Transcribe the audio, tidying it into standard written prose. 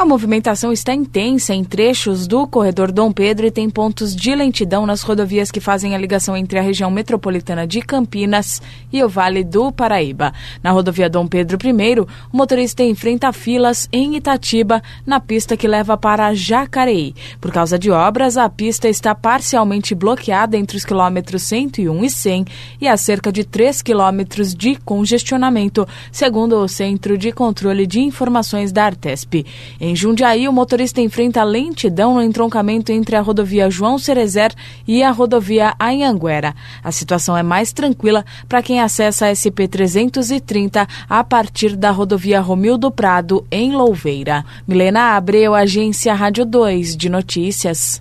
A movimentação está intensa em trechos do corredor Dom Pedro e tem pontos de lentidão nas rodovias que fazem a ligação entre a região metropolitana de Campinas e o Vale do Paraíba. Na rodovia Dom Pedro I, o motorista enfrenta filas em Itatiba, na pista que leva para Jacareí. Por causa de obras, a pista está parcialmente bloqueada entre os quilômetros 101 e 100 e há cerca de 3 quilômetros de congestionamento, segundo o Centro de Controle de Informações da Artesp. Em Jundiaí, o motorista enfrenta lentidão no entroncamento entre a rodovia João Cerezer e a rodovia Anhanguera. A situação é mais tranquila para quem acessa a SP-330 a partir da rodovia Romildo Prado, em Louveira. Milena Abreu, Agência Rádio 2 de Notícias.